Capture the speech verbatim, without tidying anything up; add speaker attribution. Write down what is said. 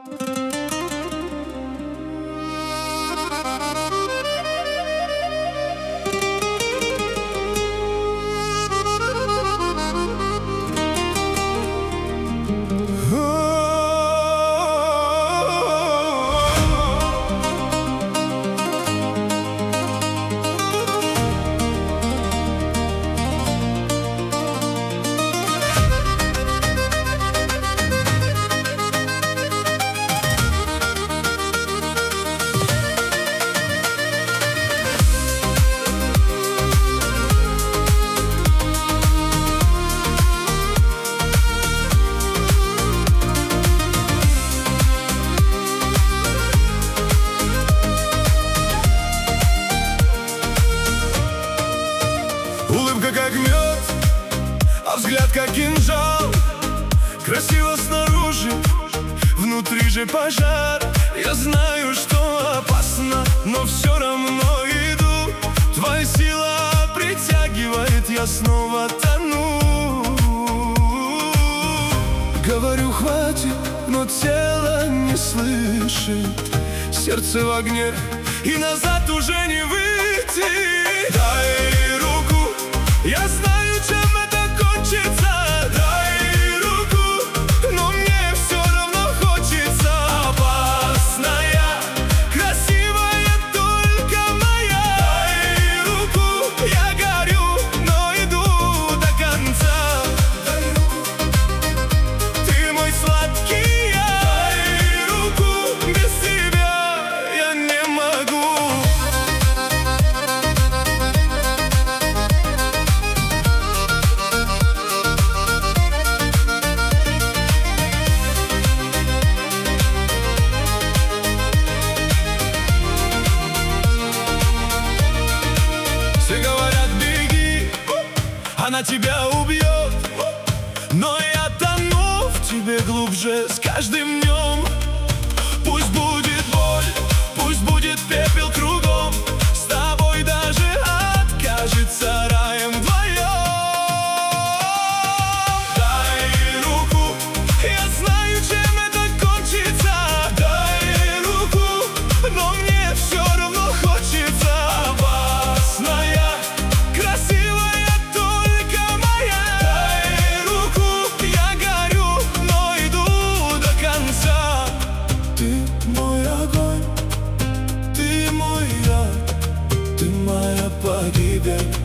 Speaker 1: Улыбка как мед, а взгляд как кинжал. Красиво снаружи, внутри же пожар. Я знаю, что опасно, но все равно иду. Твоя сила притягивает, я снова тону. Говорю, хватит, но тело не слышит. Сердце в огне, и назад уже не выйти. Дай руку, я знаю, чем это кончится. Дай руку, но мне все равно хочется. Опасная, красивая, только моя. Дай руку, я горю, но иду до конца. Дай руку, ты мой сладкий я. Дай руку, без тебя я не могу. Все говорят, беги, она тебя убьет, но я тону в тебе глубже с каждым днем. Пусть будет боль, пусть будет пепел кругом, с тобой даже откажется раем вдвоем. Дай руку, я знаю, чем это кончится. Дай руку, но мне все равно хочется. Опасная, красивая, только моя. Дай руку, я горю, но иду до конца. Ты мой огонь, ты мой яд, ты моя погибель.